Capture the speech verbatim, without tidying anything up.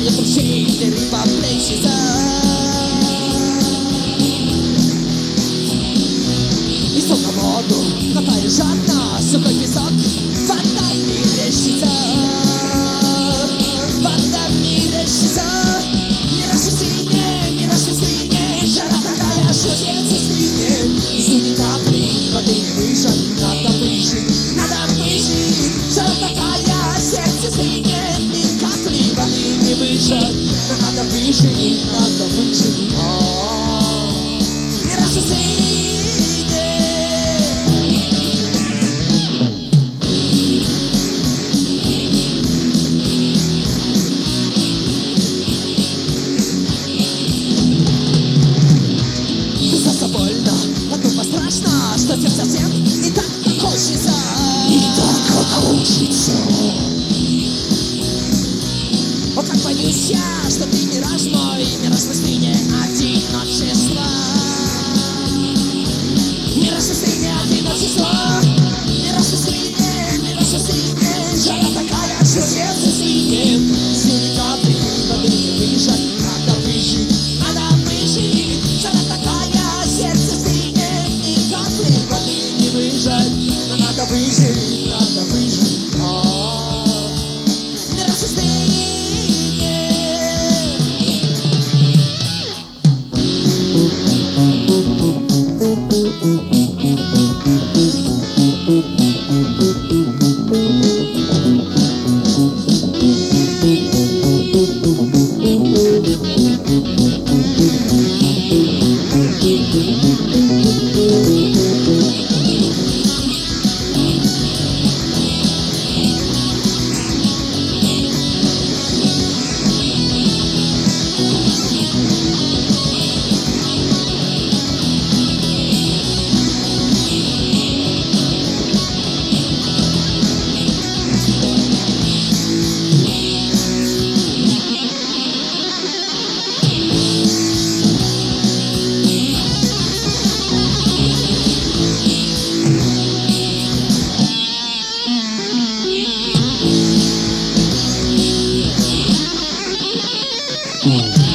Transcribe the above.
Shake the places И столько воду катаю жадно, сухой песок вода мерещится, вода мерещится. Мираж сильнее, мираж сильнее, жара такая, что сердце стынет. Жду капли воды не выжать, надо выжить, надо выжить. Жара такая, сердце стынет, ни капли воды не выжать. Надо выжить, надо выжить. Мираж сильнее. Что тебе совсем не так хочется, не так, как хочется. О, как боюсь я, что ты мираж мой, мираж пустыни, одиночество. Мираж пустыни, одиночество. Мираж пустыни, мираж пустыни, жара такая, что сердце стынет. Синие капли воды не выжать, надо выжить, надо выжить. Жара такая, сердце стынет. Но надо выжить, надо выжить. Мираж пустыни. Mm.